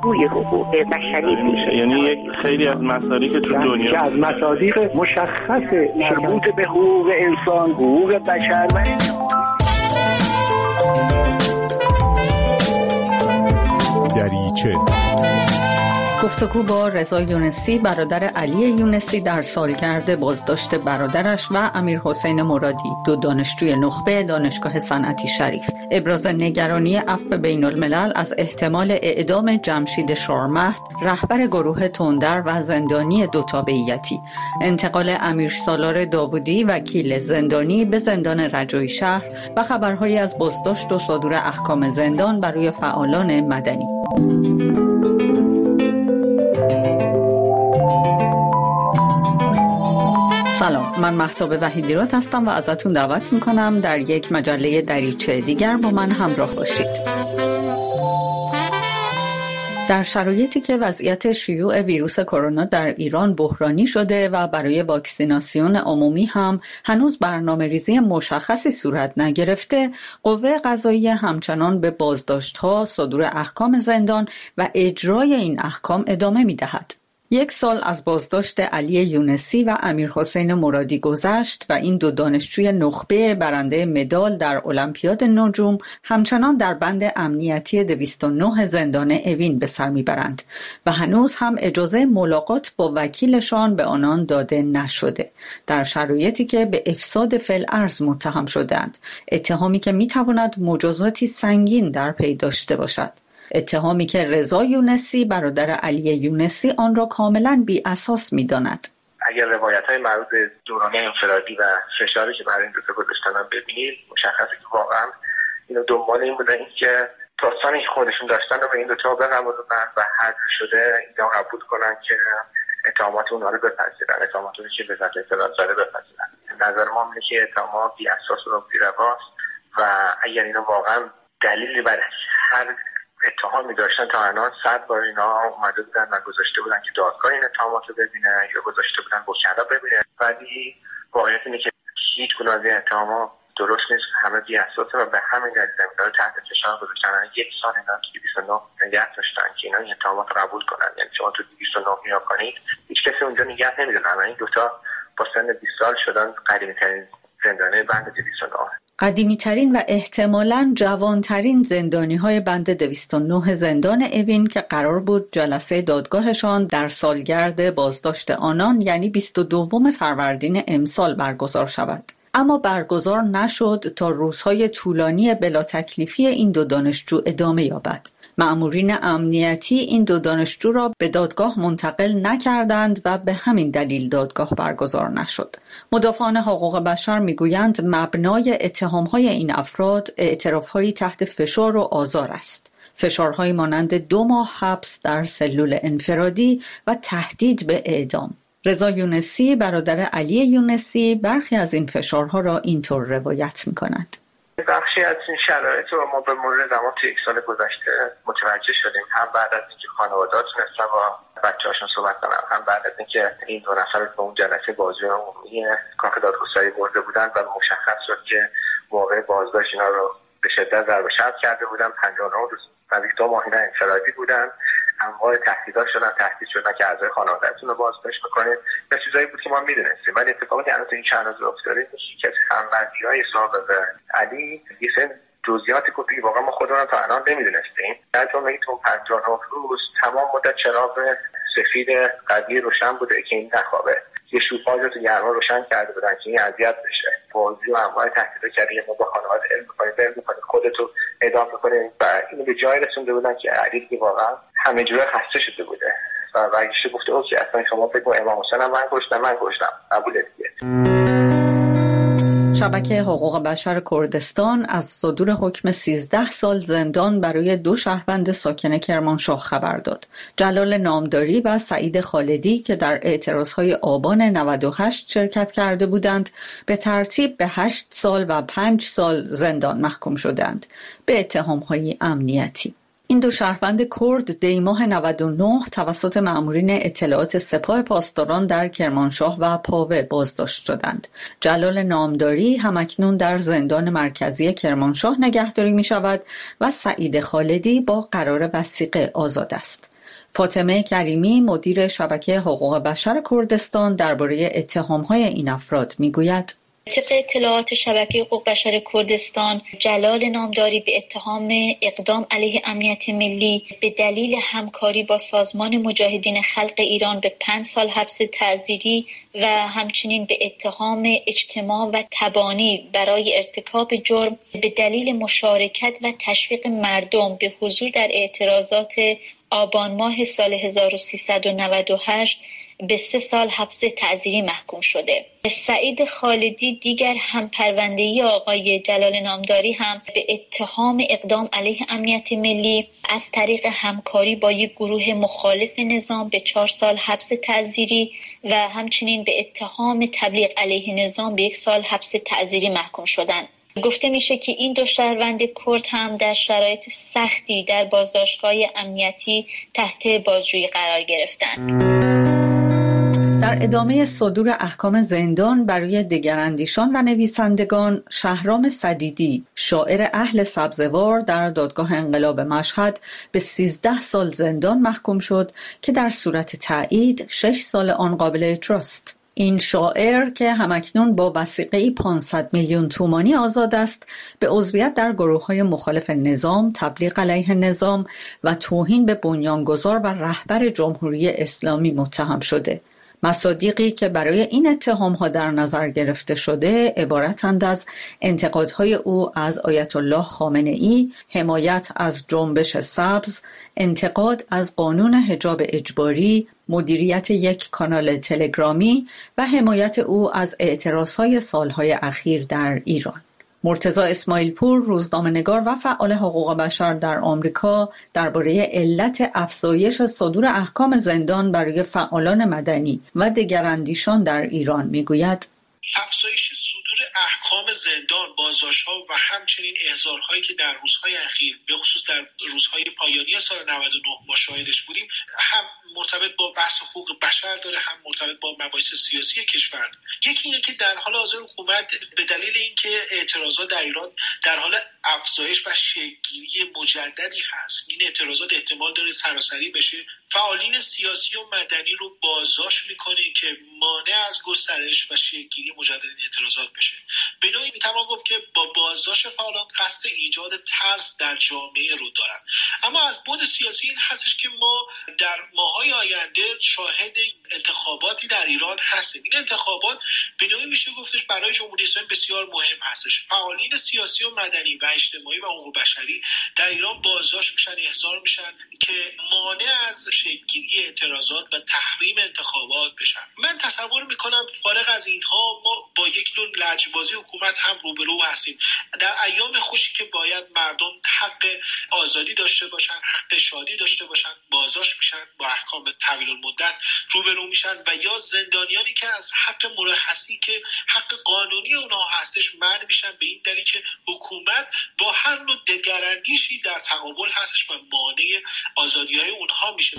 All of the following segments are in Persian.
بازگوی حقوق بشری میشه. یعنی یک خیلی از مصادیق تو دنیا که از مصادیق مشخص مربوط به حقوق انسان، حقوق بشر و دریچه. گفتگو با رضا یونسی برادر علی یونسی در سالگرد بازداشت برادرش و امیرحسین مرادی، دو دانشجوی نخبه دانشگاه صنعتی شریف. ابراز نگرانی عفو بین الملل از احتمال اعدام جمشید شارمهد، رهبر گروه تندر و زندانی دوتابعیتی. انتقال امیر سالار داوودی وکیل زندانی به زندان رجایی شهر و خبرهایی از بازداشت و صدور احکام زندان بر روی فعالان مدنی. سلام، من مهتاب وحیدیراد هستم و ازتون دعوت میکنم در یک مجله دریچه دیگر با من همراه باشید. در شرایطی که وضعیت شیوع ویروس کرونا در ایران بحرانی شده و برای واکسیناسیون عمومی هم هنوز برنامه‌ریزی مشخصی صورت نگرفته، قوه قضاییه همچنان به بازداشت‌ها، صدور احکام زندان و اجرای این احکام ادامه می‌دهد. 1 سال از بازداشت علی یونسی و امیرحسین مرادی گذشت و این دو دانشجوی نخبه برنده مدال در المپیاد نجوم همچنان در بند امنیتی 209 زندان اوین به سر میبرند و هنوز هم اجازه ملاقات با وکیلشان به آنان داده نشده، در شرایطی که به افساد فی‌الارض متهم شدند، اتهامی که میتواند مجازاتی سنگین در پی داشته باشد. اتهامی که رضا یونسی برادر علی یونسی آن را کاملا بی اساس می‌داند. اگر روایت‌های مربوط به دوران انفرادی و فشاری که برای این دوتا گذاشتن ببینید، مشخصه که واقعا اینو دنبال این بودن که داستانی که خودشون داشتن رو به این دوتا بقبولونن و حل شده اینا قبول کنن که اتهامات اونها رو بپذیرن، اتهاماتی که به وزارت اطلاعات زده بپذیرن. نظر ما اینه که اتهامات بی اساس و بی‌رواست و اگر اینا واقعا دلیلی برای هر اتهامی داشتن تا الان 100 بار اینا اومده بودن و گذاشته بودن که دادگاه این اتهامات رو ببینه یا گذاشته بودن وکلا ببینه، ولی واقعیت اینه که هیچ گونه از این اتهامات درست نیست، همه بی اساسه و به همین دلیل اینا رو تحت فشار گذاشتن. 1 سال اینا تو 209 نگه داشتن که اینا این اتهامات رو قبول کنن. یعنی شما تو 209 نگاه کنید هیچ کسی اونجا نگه نمیدونه. این دوتا با سن 20 سال شدن قدیمی‌ترین زندانی بند 209. قدیمی‌ترین و احتمالاً جوان‌ترین زندانی‌های بند 209 زندان اوین که قرار بود جلسه دادگاهشان در سالگرد بازداشت آنان یعنی 22 فروردین امسال برگزار شود. اما برگزار نشد تا روزهای طولانی بلا تکلیفی این دو دانشجو ادامه یابد. مأمورین امنیتی این دو دانشجو را به دادگاه منتقل نکردند و به همین دلیل دادگاه برگزار نشد. مدافعان حقوق بشر میگویند مبنای اتهامهای این افراد اعترافهایی تحت فشار و آزار است. فشارهایی مانند 2 ماه حبس در سلول انفرادی و تهدید به اعدام. رضا یونسی برادر علی یونسی برخی از این فشارها را اینطور روایت می‌کند. بخشی از این شرایط رو ما به مرور زمان توی 1 سال گذشته متوجه شدیم، هم بعد از اینکه خانواده‌ها تونستن با بچه‌هاشون صحبت کنن، هم بعد از اینکه این دو نفر به اون جلسه بازجویی عمومی کاخ دادگستری برده بودن و مشخص شد که موقع بازداشت اینا رو به شدت ضرب و شتم کرده بودن. 59 روز و 2 ماه اینا انفرادی بودن. انواع تهدیدات تهدید شدن که اعضای خانواده‌تون رو بازداشت می‌کنید. به چیزایی بود که ما می‌دونستیم، ولی اتفاقی که الان تو این چند روز افتاده میشه که هم‌بندی‌های سابق علی یه سری جزئیاتی که واقعا ما خودمون تا الان نمی‌دونستیم. در جمله تو 59 روز تمام مدت چراغ سفید قضیه روشن بوده که این نخوابه. یه شوپاژ رو تو گرما روشن کرده بودن که این اذیت بشه. بازی و انواع تهدیدات کرده ما با خانواده علم می‌کنید خودتو اعدام می‌کنید و اینو به جای رسونده بودن که علی که واقعا همه جوره خسته شده بوده و برگشته گفته اوکی اصلا شما فکر کنید امام حسین من گشتم قبوله دیگه. شبکه حقوق بشر کردستان از صدور حکم 13 سال زندان برای 2 شهروند ساکن کرمانشاه خبر داد. جلال نامداری و سعید خالدی که در اعتراضهای آبان 98 شرکت کرده بودند، به ترتیب به 8 سال و 5 سال زندان محکوم شدند به اتهام‌های امنیتی. این 2 شهروند کرد دی ماه 99 توسط مأمورین اطلاعات سپاه پاسداران در کرمانشاه و پاوه بازداشت شدند. جلال نامداری همکنون در زندان مرکزی کرمانشاه نگهداری می شود و سعید خالدی با قرار وثیقه آزاد است. فاطمه کریمی مدیر شبکه حقوق بشر کردستان درباره اتهام‌های این افراد میگوید: طبق اطلاعات شبکه حقوق بشر کردستان، جلال نامداری به اتهام اقدام علیه امنیت ملی به دلیل همکاری با سازمان مجاهدین خلق ایران به 5 سال حبس تعزیری و همچنین به اتهام اجتماع و تبانی برای ارتکاب جرم به دلیل مشارکت و تشویق مردم به حضور در اعتراضات آبان ماه سال 1398 به 3 سال حبس تعزیری محکوم شده. سعید خالدی دیگر هم پرونده‌ای آقای جلال نامداری هم به اتهام اقدام علیه امنیت ملی از طریق همکاری با یک گروه مخالف نظام به 4 سال حبس تعزیری و همچنین به اتهام تبلیغ علیه نظام به 1 سال حبس تعزیری محکوم شدند. گفته میشه که این 2 شهروند کرد هم در شرایط سختی در بازداشتگاه امنیتی تحت بازجویی قرار گرفتند. در ادامه صدور احکام زندان برای دگراندیشان و نویسندگان، شهرام صدیدی، شاعر اهل سبزوار، در دادگاه انقلاب مشهد به 13 سال زندان محکوم شد که در صورت تایید 6 سال آن قابل اجراست. این شاعر که همکنون با وثیقه‌ای 500 میلیون تومانی آزاد است، به عضویت در گروه‌های مخالف نظام، تبلیغ علیه نظام و توهین به بنیانگذار و رهبر جمهوری اسلامی متهم شده. مصادیقی که برای این اتهام‌ها در نظر گرفته شده عبارتند از انتقادهای او از آیت الله خامنه‌ای، حمایت از جنبش سبز، انتقاد از قانون حجاب اجباری، مدیریت یک کانال تلگرامی و حمایت او از اعتراضهای سالهای اخیر در ایران. مرتضی اسماعیل پور، روزنامه‌نگار و فعال حقوق بشر در آمریکا، درباره علت افزایش صدور احکام زندان برای فعالان مدنی و دگراندیشان در ایران میگوید: افزایش صدور احکام زندان، بازداشت‌ها و همچنین احضارهایی که در روزهای اخیر به خصوص در روزهای پایانی سال 99 ما شاهدش بودیم، هم مرتبط با بحث حقوق بشر داره، هم مرتبط با مباحث سیاسی کشور. یکی اینه که در حال حاضر حکومت به دلیل اینکه اعتراضات در ایران در حال افزایش و شکل‌گیری مجددی هست، این اعتراضات احتمال داره سراسری بشه، فعالین سیاسی و مدنی رو بازداشت میکنه که مانع از گسترش و شکل‌گیری مجدد این اعتراضات بشه. به نوعی میتوان گفت که با بازداشت فعالان قصد ایجاد ترس در جامعه رو دارن. اما از بعد سیاسی این هستش که ما در ماه‌های آینده شاهد انتخاباتی در ایران هستیم. این انتخابات به نوعی میشه گفتش برای جمهوری اسلامی بسیار مهم هستش. فعالین سیاسی و مدنی و اجتماعی و حقوق بشری در ایران بازداشت میشن، احضار میشن که مانع از شکل‌گیری اعتراضات و تحریم انتخابات بشن. من تصور میکنم فارغ از اینها ما با یک نوع لجبازی حکومت هم روبرو هستیم. در ایام خوشی که باید مردم حق آزادی داشته باشن، حق شادی داشته باشن، بازداشت میشن، با احکام طویل المدت روبرو میشن و یا زندانیانی که از حق مرخصی که حق قانونی اونها هستش منع میشن، به این دلیل که حکومت با هر نوع دگراندیشی در تقابل هستش و مانع آزادی‌های اونها میشه.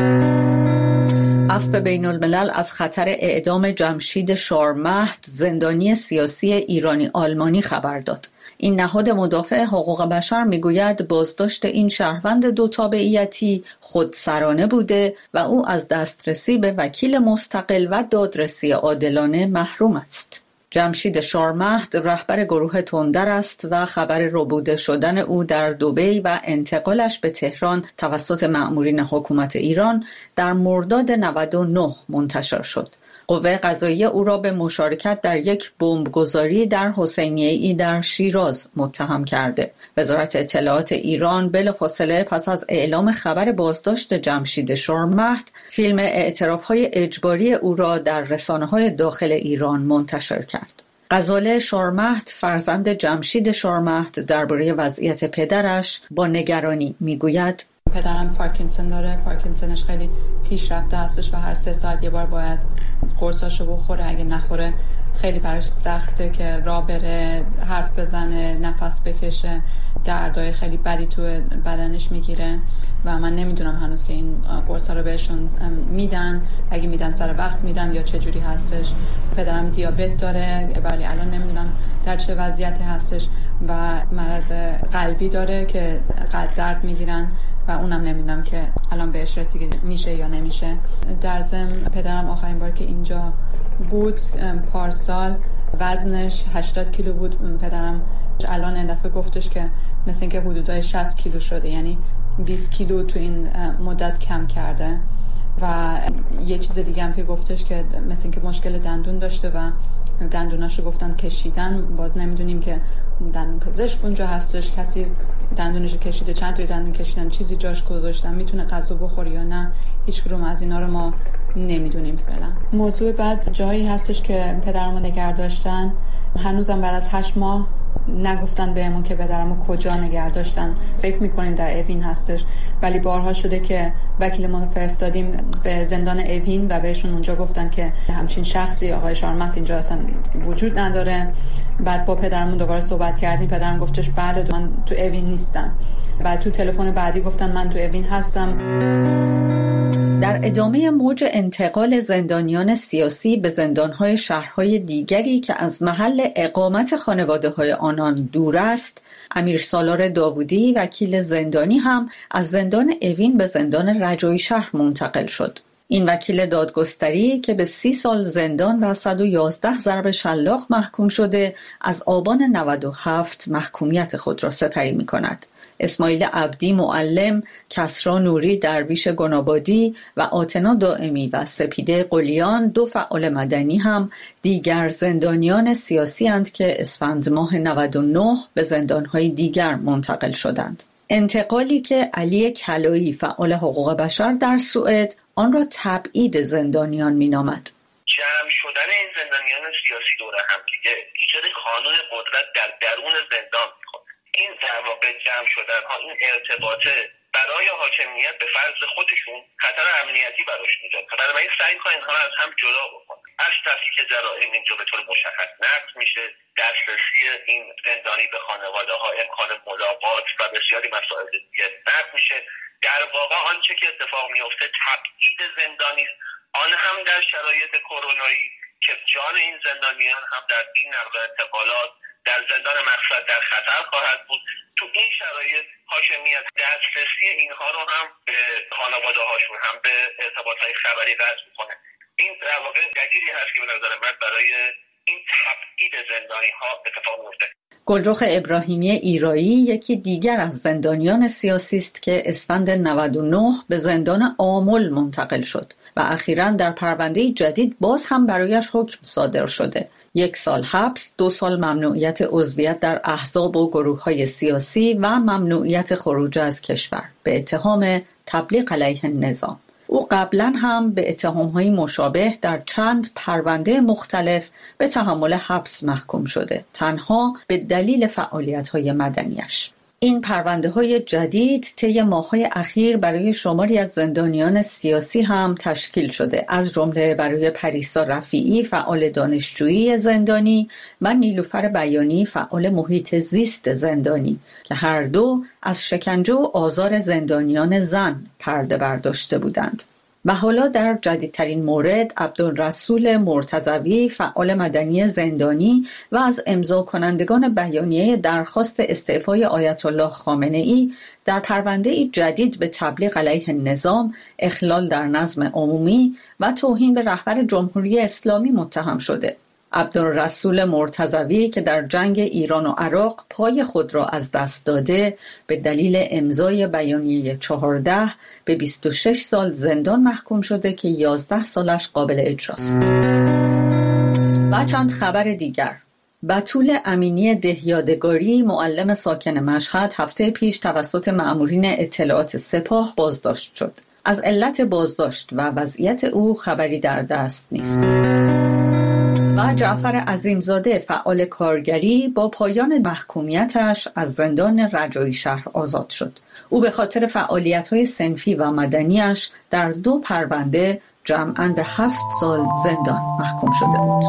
عفو بین الملل از خطر اعدام جمشید شارمهد، زندانی سیاسی ایرانی آلمانی خبر داد. این نهاد مدافع حقوق بشر میگوید بازداشت این شهروند 2 تابعیتی خودسرانه بوده و او از دسترسی به وکیل مستقل و دادرسی عادلانه محروم است. جمشید شارمهد رهبر گروه تندر است و خبر ربوده شدن او در دبی و انتقالش به تهران توسط مأمورین حکومت ایران در مرداد 99 منتشر شد. قوه قضاییه او را به مشارکت در یک بمبگذاری در حسینیه‌ای در شیراز متهم کرده. وزارت اطلاعات ایران بلافاصله پس از اعلام خبر بازداشت جمشید شارمهد، فیلم اعتراف‌های اجباری او را در رسانه‌های داخل ایران منتشر کرد. غزاله شارمهد، فرزند جمشید شارمهد، درباره وضعیت پدرش با نگرانی میگوید: پدرم پارکینسون داره، پارکینسونش خیلی پیشرفته هستش و هر 3 ساعت یه بار باید قرصاشو بخوره، اگه نخوره خیلی براش سخته که راه بره، حرف بزنه، نفس بکشه، دردای خیلی بدی تو بدنش میگیره و من نمیدونم هنوز که این قرصا رو بهشون میدن، اگه میدن سر وقت میدن یا چه جوری هستش. پدرم دیابت داره ولی الان نمیدونم در چه وضعیتی هستش و مرض قلبی داره که قلب درد میگیرن و اونم نمیدونم که الان بهش رسیدگی میشه یا نمیشه. در ضمن پدرم آخرین بار که اینجا بود پارسال وزنش 80 کیلو بود. پدرم الان این دفعه گفتش که مثل اینکه حدودای 60 کیلو شده، یعنی 20 کیلو تو این مدت کم کرده. و یه چیز دیگه هم که گفتش که مثل اینکه مشکل دندون داشته و دندوناشو گفتن کشیدن. باز نمیدونیم که دندون پزشک اونجا هستش، کسی دندونشو کشیده، چند تا دندون کشیدن، چیزی جاش گذاشتن، میتونه غذا بخوره یا نه، هیچ کدوم از اینا رو ما نمیدونیم فعلا. موضوع بعد جایی هستش که پدرمو نگه داشتن، هنوزم بعد از 8 ماه نگفتن بهمون که پدرمو کجا نگه داشتن. فکر میکنیم در اوین هستش، ولی بارها شده که وکیلمون رو فرستادیم به زندان اوین و بهشون اونجا گفتن که همچین شخصی آقای شارمت اینجا اصلا وجود نداره. بعد با پدرمون دوباره صحبت کردیم، پدرم گفتش بله من تو اوین نیستم. بعد تو تلفن بعدی گفتن من تو اوین هستم. در ادامه موج انتقال زندانیان سیاسی به زندانهای شهرهای دیگری که از محل اقامت خانواده‌های آنان دور است، امیر سالار داوودی وکیل زندانی هم از زندان اوین به زندان رجایی شهر منتقل شد. این وکیل دادگستری که به 30 سال زندان و 111 ضرب شلاق محکوم شده، از آبان 97 محکومیت خود را سپری می کند. اسماعیل عبدی معلم، کسرا نوری درویش گنابادی و آتنا دائمی و سپیده قلیان 2 فعال مدنی هم دیگر زندانیان سیاسی اند که اسفند ماه 99 به زندانهای دیگر منتقل شدند. انتقالی که علی کلایی فعال حقوق بشر در سوئد آن را تبعید زندانیان مینامد. جمع شدن این زندانیان سیاسی دور هم دیگه ایجاد کانون قدرت در درون زندان می‌کنه. این در واقع جمع شدن ها، این ارتباط برای حاکمیت به فرض خودشون خطر امنیتی براش میداد. بنابراین سعی کنن اینها رو از هم جدا بکنن. از تفکیک جرائم اینجا به طور مشخص نقض میشه، دسترسی این زندانی به خانواده ها، امکان ملاقات و بسیاری مسائل دیگه نقض میشه. در واقع آنچه که اتفاق میفته تبعید زندانی، آن هم در شرایط کرونایی که جان این زندانیان هم در این نقل و انتقالات در زندان مقصد در خطر خواهد بود. تو این شرایط حاکمیت دسترسی اینها رو هم به خانواده هاشون هم به ارتباطات خبری قطع میکنه. این در واقع دلیلی هست که به نظر من برای این تبعید زندانی ها اتفاق میفته. گلرخ ابراهیمی ایرایی یکی دیگر از زندانیان سیاسی است که اسفند 99 به زندان آمل منتقل شد و اخیراً در پرونده جدید باز هم برایش حکم صادر شده. 1 سال حبس، 2 سال ممنوعیت عضویت در احزاب و گروه‌های سیاسی و ممنوعیت خروج از کشور به اتهام تبلیغ علیه نظام. او قبلا هم به اتهام‌های مشابه در چند پرونده مختلف به تحمل حبس محکوم شده، تنها به دلیل فعالیت‌های مدنیش. این پرونده‌های جدید طی ماه‌های اخیر برای شماری از زندانیان سیاسی هم تشکیل شده، از جمله برای پریسا رفیعی فعال دانشجویی زندانی و نیلوفر بیانی فعال محیط زیست زندانی که هر دو از شکنجه و آزار زندانیان زن پرده برداشته بودند. و حالا در جدیدترین مورد عبدالرسول مرتضوی فعال مدنی زندانی و از امضا کنندگان بیانیه درخواست استعفای آیت الله خامنه‌ای در پرونده جدید به تبلیغ علیه نظام، اخلال در نظم عمومی و توهین به رهبر جمهوری اسلامی متهم شده. عبدالرسول مرتضوی که در جنگ ایران و عراق پای خود را از دست داده، به دلیل امضای بیانیه 14 به 26 سال زندان محکوم شده که 11 سالش قابل اجراست. و چند خبر دیگر. بتول امینی دهیادگاری معلم ساکن مشهد هفته پیش توسط مأمورین اطلاعات سپاه بازداشت شد. از علت بازداشت و وضعیت او خبری در دست نیست. و جعفر عظیمزاده فعال کارگری با پایان محکومیتش از زندان رجایی شهر آزاد شد. او به خاطر فعالیت‌های صنفی و مدنیش در 2 پرونده جمعاً به 7 سال زندان محکوم شده بود.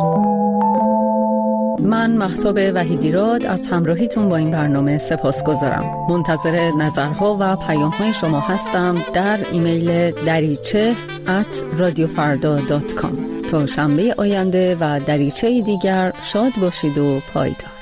من مهتاب وحیدیراد از همراهیتون با این برنامه سپاسگزارم. منتظر نظرها و پیام‌های شما هستم در ایمیل dariche@radiofarda.com. تا شنبه آینده و دریچه دیگر شاد باشید و پایدار.